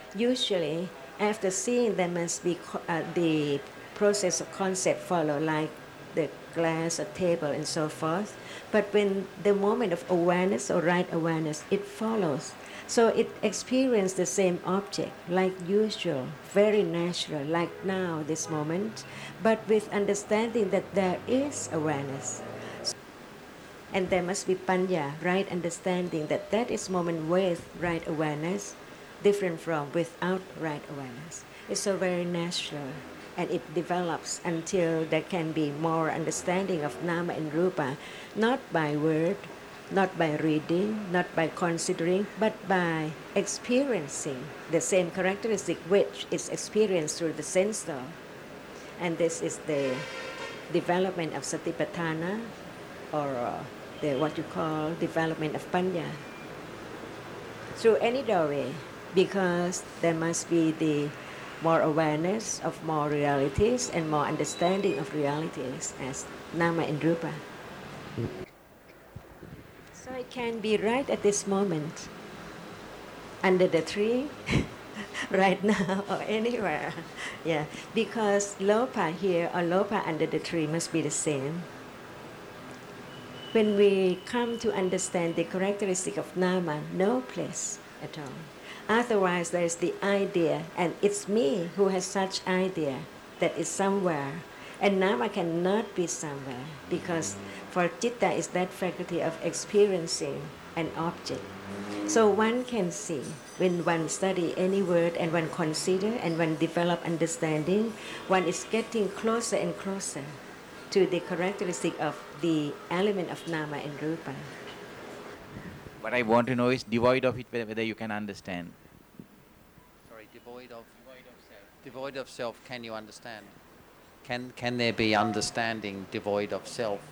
Usually, after seeing, there must be the process of concept follow, like the glass, a table, and so forth. But when the moment of awareness or right awareness, it follows. So it experiences the same object like usual, very natural, like now, this moment, but with understanding that there is awareness. And there must be panya, right understanding that that is moment with right awareness, different from without right awareness. It's so very natural, and it develops until there can be more understanding of nama and rupa, not by word, not by reading, not by considering, but by experiencing the same characteristic which is experienced through the sense door. And this is the development of satipatthana, or the what you call development of panya, through any doorway, because there must be the more awareness of more realities and more understanding of realities as nama and rupa. So it can be right at this moment, under the tree, right now, or anywhere. Yeah, because lopa here or lopa under the tree must be the same. When we come to understand the characteristic of nama, no place at all. Otherwise, there is the idea, and it's me who has such idea that is somewhere, and nama cannot be somewhere, because for citta is that faculty of experiencing an object. So one can see when one study any word and one consider and one develop understanding, one is getting closer and closer to the characteristic of the element of nama and rupa. What I want to know is devoid of it, whether you can understand. Sorry, devoid of self, can you understand? Can there be understanding devoid of self?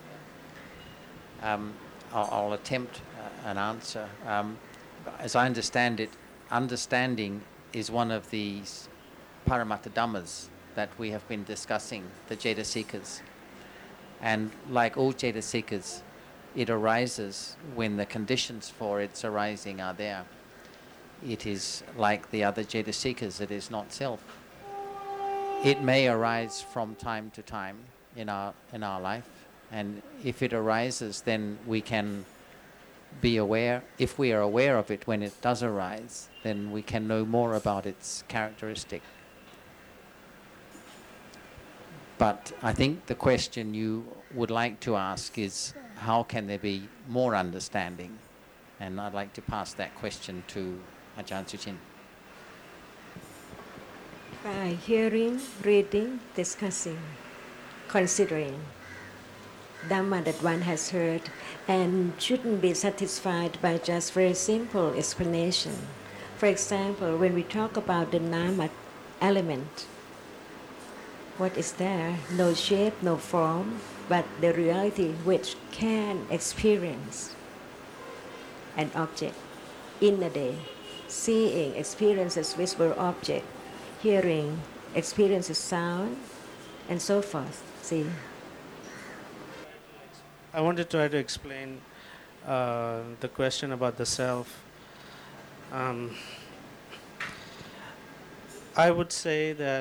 I'll attempt an answer. As I understand it, understanding is one of these Paramattha Dhammas that we have been discussing, the Jetasikas. And like all Jetasikas, it arises when the conditions for its arising are there. It is like the other Jetasikas, it is not self. It may arise from time to time in our life, and if it arises, then we can be aware. If we are aware of it when it does arise, then we can know more about its characteristic. But I think the question you would like to ask is, how can there be more understanding? And I'd like to pass that question to Ajahn Suchin. By hearing, reading, discussing, considering Dhamma that one has heard, and shouldn't be satisfied by just very simple explanation. For example, when we talk about the nama element, what is there? No shape, no form, but the reality which can experience an object in a day. Seeing experiences visible object, hearing experiences sound, and so forth. See? I want to try to explain the question about the self. I would say that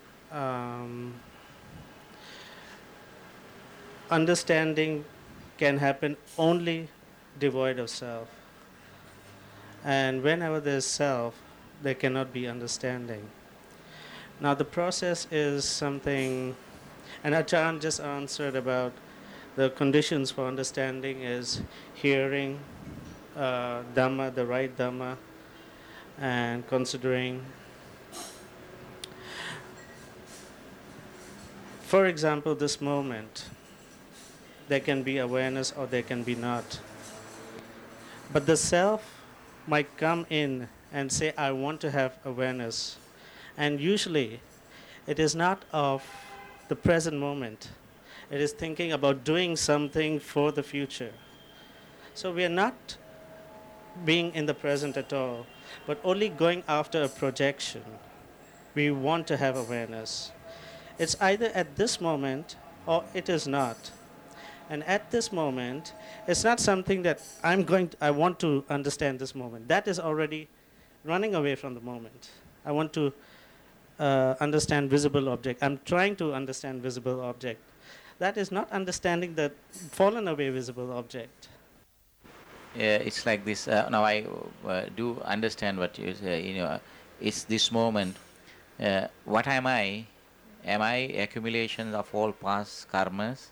understanding can happen only devoid of self. And whenever there's self, there cannot be understanding. Now the process is something, and Ajahn just answered about the conditions for understanding is hearing Dhamma, the right Dhamma, and considering. For example, this moment, there can be awareness or there can be not. But the self might come in and say, I want to have awareness. And usually, it is not of the present moment. It is thinking about doing something for the future. So we are not being in the present at all, but only going after a projection. We want to have awareness. It's either at this moment or it is not. And at this moment, it's not something that I want to understand this moment. That is already running away from the moment. I want to understand visible object. I'm trying to understand visible object. That is not understanding the fallen away visible object. It's like this. Now I do understand what you say. It's this moment. What am I? Am I accumulation of all past karmas?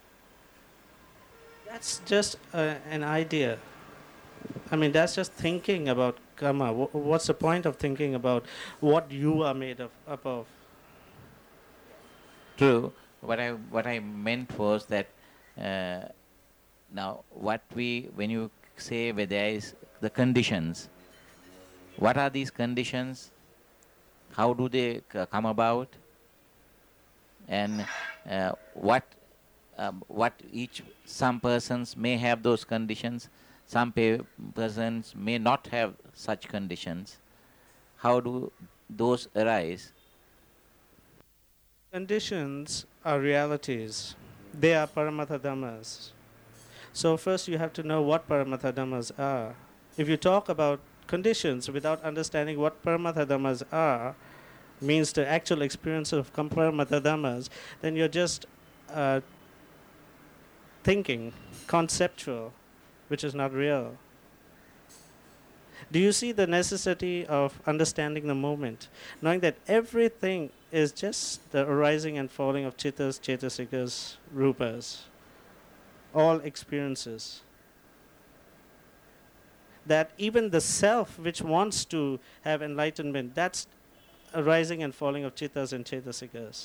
That's just an idea. I mean, that's just thinking about karma. What's the point of thinking about what you are made up of? True. What I meant was that now when you say where there is the conditions, what are these conditions? How do they come about? And what some persons may have those conditions, some persons may not have such conditions. How do those arise? Conditions are realities. They are Paramatha Dhammas. So first you have to know what Paramatha Dhammas are. If you talk about conditions without understanding what Paramatha Dhammas are, means the actual experience of Paramatha Dhammas, then you're just thinking, conceptual, which is not real. Do you see the necessity of understanding the moment, knowing that everything is just the arising and falling of chittas, cetasikas, rupas, all experiences? That even the self which wants to have enlightenment, that's arising and falling of chittas and cetasikas.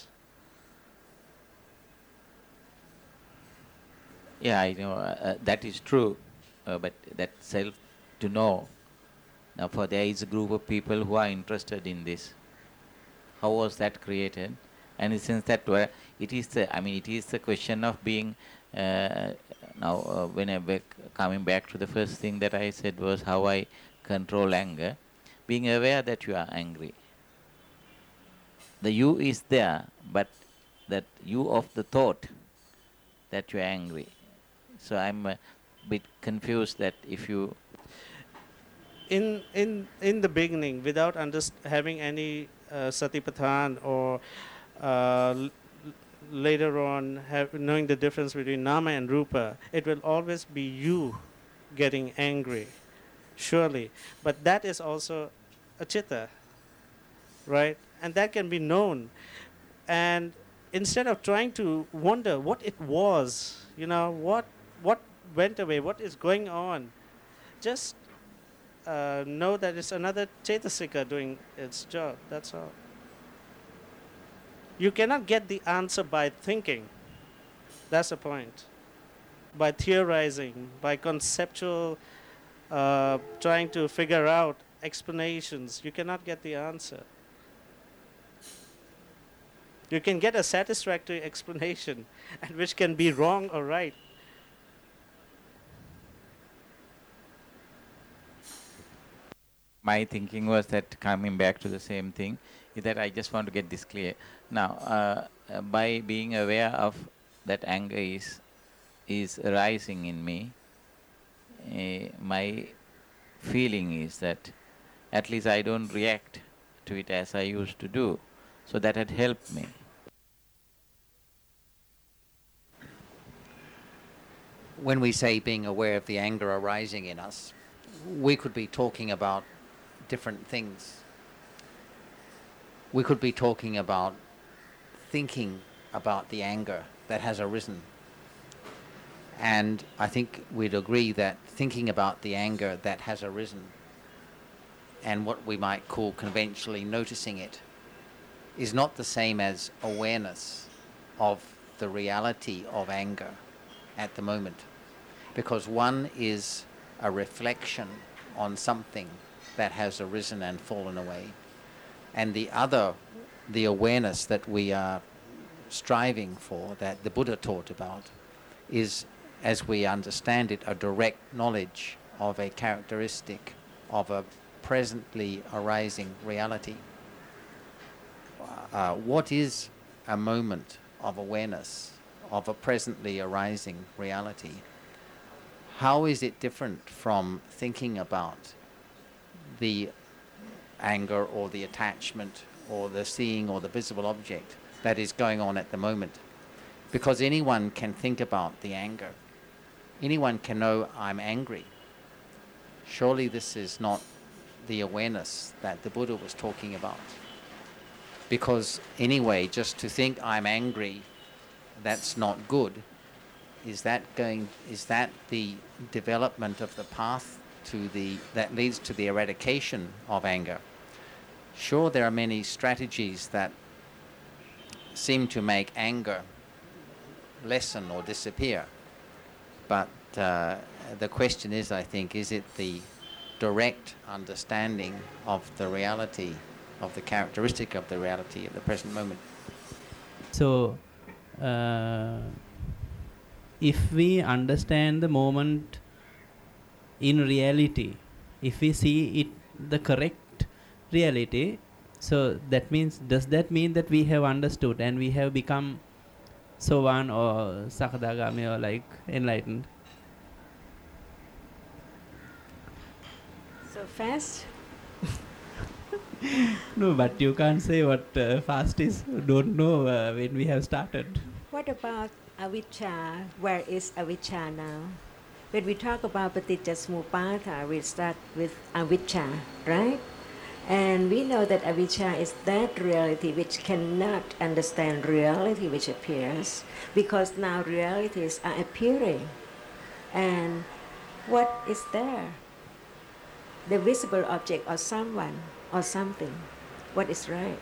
Yeah, I know that is true, but that self to know. Now, for there is a group of people who are interested in this. How was that created? And in the sense that it is the question of being. Now, when coming back to the first thing that I said was how I control anger, being aware that you are angry. The you is there, but that you of the thought that you are angry. So I'm a bit confused that if you in the beginning, without having any satipathan, or later on knowing the difference between nama and rupa, it will always be you getting angry, surely. But that is also a chitta, right? And that can be known. And instead of trying to wonder what it was, what went away, what is going on, just know that it's another cetasika doing its job. That's all. You cannot get the answer by thinking. That's the point. By theorizing, by conceptual, trying to figure out explanations, you cannot get the answer. You can get a satisfactory explanation, and which can be wrong or right. my thinking was that coming back to the same thing is that I just want to get this clear. Now, by being aware of that anger is arising in me, my feeling is that at least I don't react to it as I used to do. So that had helped me. When we say being aware of the anger arising in us, we could be talking about different things. We could be talking about thinking about the anger that has arisen. And I think we'd agree that thinking about the anger that has arisen and what we might call conventionally noticing it is not the same as awareness of the reality of anger at the moment, because one is a reflection on something that has arisen and fallen away, and the other, the awareness that we are striving for, that the Buddha taught about, is, as we understand it, a direct knowledge of a characteristic of a presently arising reality. What is a moment of awareness of a presently arising reality? How is it different from thinking about the anger or the attachment or the seeing or the visible object that is going on at the moment. Because anyone can think about the anger. Anyone can know I'm angry. Surely this is not the awareness that the Buddha was talking about. Because anyway, just to think I'm angry, that's not good. Is that the development of the path that leads to the eradication of anger? Sure, there are many strategies that seem to make anger lessen or disappear. But the question is, I think, is it the direct understanding of the reality, of the characteristic of the reality of the present moment? So, if we understand the moment in reality, if we see it the correct reality, so that means, does that mean that we have understood and we have become Sovan or Sakadagami or like enlightened? So fast? No, but you can't say what fast is. Don't know when we have started. What about avijja? Where is avijja now? When we talk about Paticcasamuppada, we start with avijja, right? And we know that avijja is that reality which cannot understand reality which appears, because now realities are appearing. And what is there? The visible object or someone or something. What is right?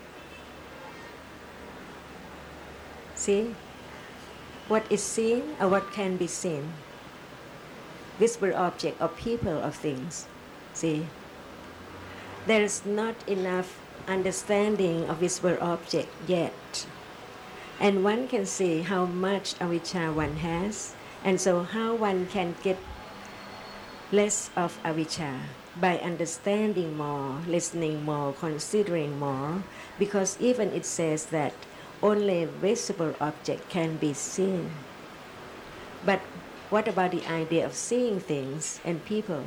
See? What is seen or what can be seen? Visible object or people or things. See? There is not enough understanding of visible object yet. And one can see how much avijja one has, and so how one can get less of avijja by understanding more, listening more, considering more, because even it says that only visible object can be seen. But what about the idea of seeing things and people?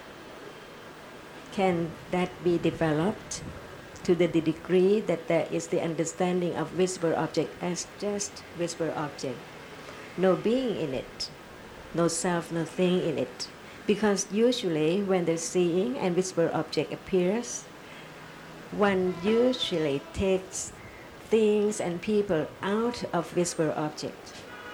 Can that be developed to the degree that there is the understanding of visible object as just visible object? No being in it, no self, no thing in it. Because usually when the seeing and visible object appears, one usually takes things and people out of visible object,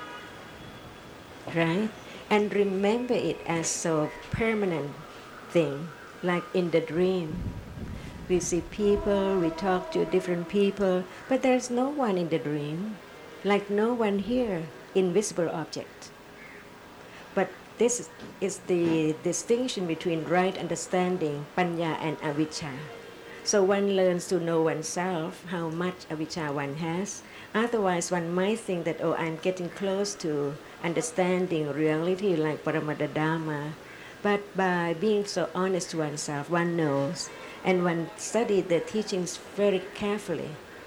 right? And remember it as so permanent thing, like in the dream. We see people, we talk to different people, but there's no one in the dream, like no one here, invisible object. But this is the distinction between right understanding, panya, and avijja. So one learns to know oneself, how much avijja one has. Otherwise, one might think that, oh, I'm getting close to understanding reality like Paramattha Dhamma. But by being so honest to oneself, one knows, and one studies the teachings very carefully.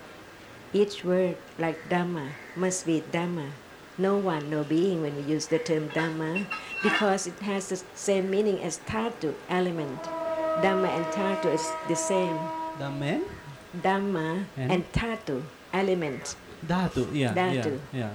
Each word, like Dhamma, must be Dhamma. No one, no being when we use the term Dhamma, because it has the same meaning as Dhatu, element. Dhamma and Dhatu is the same. Dhamma? Dhamma and Dhatu, element. Dhatu, yeah. Dhatu. Yeah.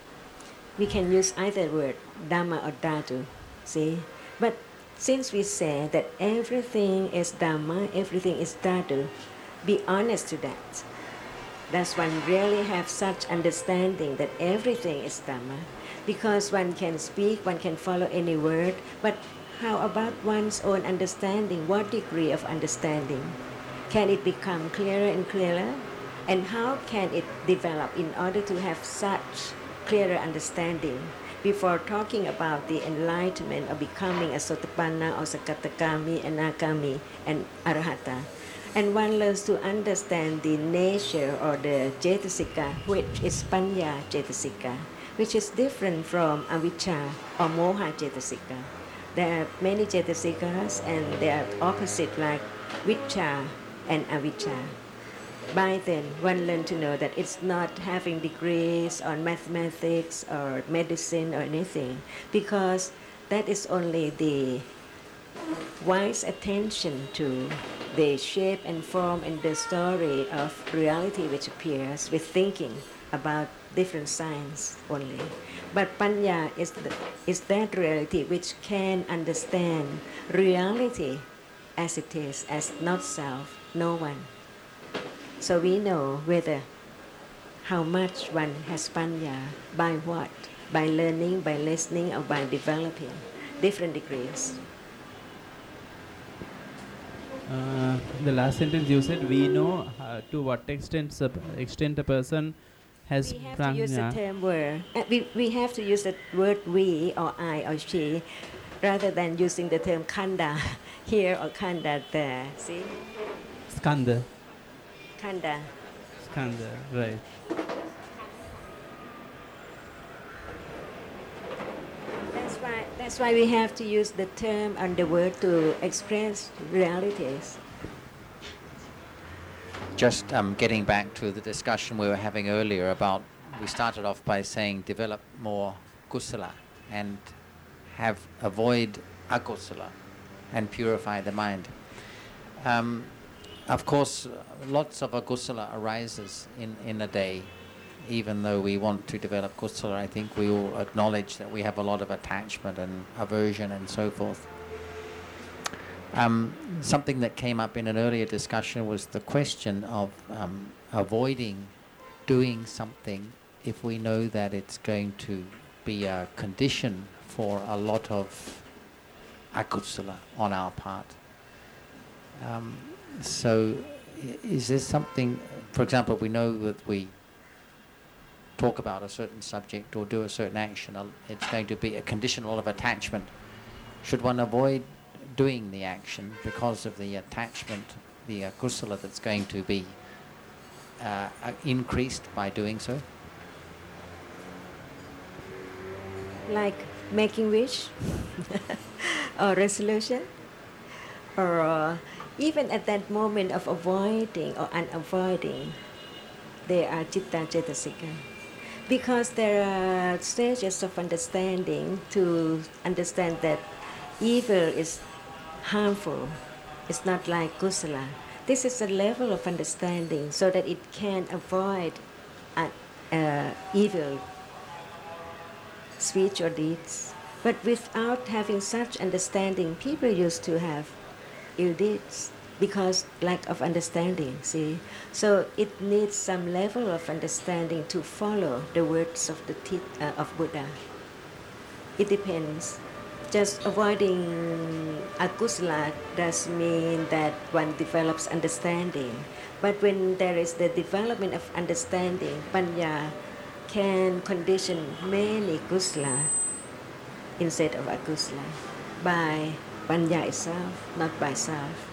We can use either word, Dhamma or Dhatu, see? But since we say that everything is Dhamma, everything is Dhatu, be honest to that. Does one really have such understanding that everything is Dhamma? Because one can speak, one can follow any word, but how about one's own understanding? What degree of understanding? Can it become clearer and clearer? And how can it develop in order to have such clearer understanding? Before talking about the enlightenment of becoming a Sotapanna or Sakadagami, Anagami, and Arahata. And one learns to understand the nature or the Cetasika, which is Panya Cetasika, which is different from Avijja or Moha Cetasika. There are many Cetasikas and they are opposite like Vijja and Avijja. By then, one learns to know that it's not having degrees on mathematics or medicine or anything, because that is only the wise attention to the shape and form and the story of reality which appears with thinking about different signs only. But Panya is that reality which can understand reality as it is, as not self, no one. So we know whether how much one has Panya, by what, by learning, by listening, or by developing, different degrees. The last sentence you said, we know to what extent a person has We have to use the prajna. term word. We have to use the word we or I or she rather than using the term khanda here or khanda there. See? Skanda. Khanda. Skanda, right. That's why we have to use the term and the word to express realities. Just getting back to the discussion we were having earlier about, we started off by saying develop more kusala and avoid akusala and purify the mind. Of course, lots of akusala arises in a day. Even though we want to develop kusala, I think we all acknowledge that we have a lot of attachment and aversion and so forth. Something that came up in an earlier discussion was the question of avoiding doing something if we know that it's going to be a condition for a lot of akusala on our part. So is there something, for example, we know that we talk about a certain subject or do a certain action, it's going to be a conditional of attachment. Should one avoid doing the action because of the attachment, the kusala that's going to be increased by doing so? Like making wish or resolution, or even at that moment of avoiding or unavoiding, they are citta cetasika. Because there are stages of understanding to understand that evil is harmful. It's not like kusala. This is a level of understanding so that it can avoid evil speech or deeds. But without having such understanding, people used to have ill deeds because lack of understanding, see. So it needs some level of understanding to follow the words of of Buddha. It depends. Just avoiding akusala does mean that one develops understanding. But when there is the development of understanding, panya can condition many kusala instead of akusala by panya itself, not by self.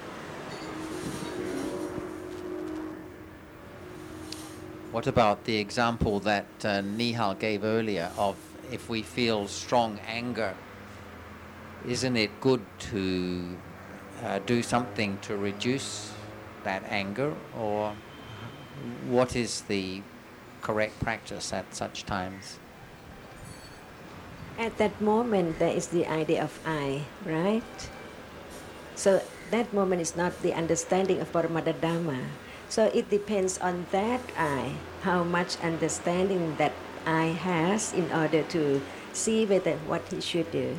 What about the example that Nihal gave earlier of if we feel strong anger, isn't it good to do something to reduce that anger, or what is the correct practice at such times? At that moment, there is the idea of I, right? So that moment is not the understanding of Paramattha Dhamma. So it depends on that I, how much understanding that I has in order to see whether what he should do.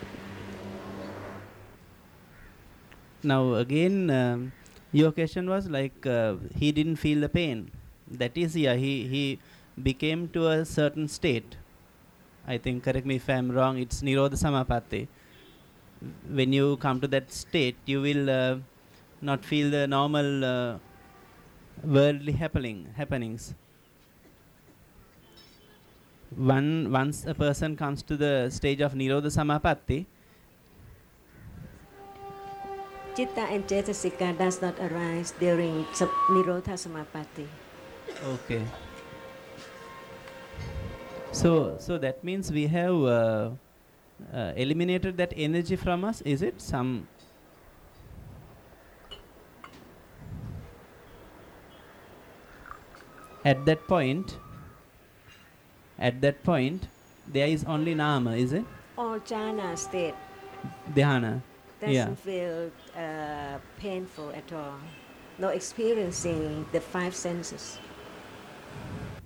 Now again, your question was like he didn't feel the pain. That is, yeah, he became to a certain state. I think, correct me if I'm wrong, it's Nirodha Samapatti. When you come to that state, you will not feel the normal worldly happenings. Once a person comes to the stage of Nirodha Samapatti, Citta and Cetasika does not arise during Nirodha Samapatti. okay. So that means we have eliminated that energy from us. Is it some? At that point, there is only nama, is it? All jhana state. Dhyana. doesn't Yeah. feel painful at all. No experiencing the five senses.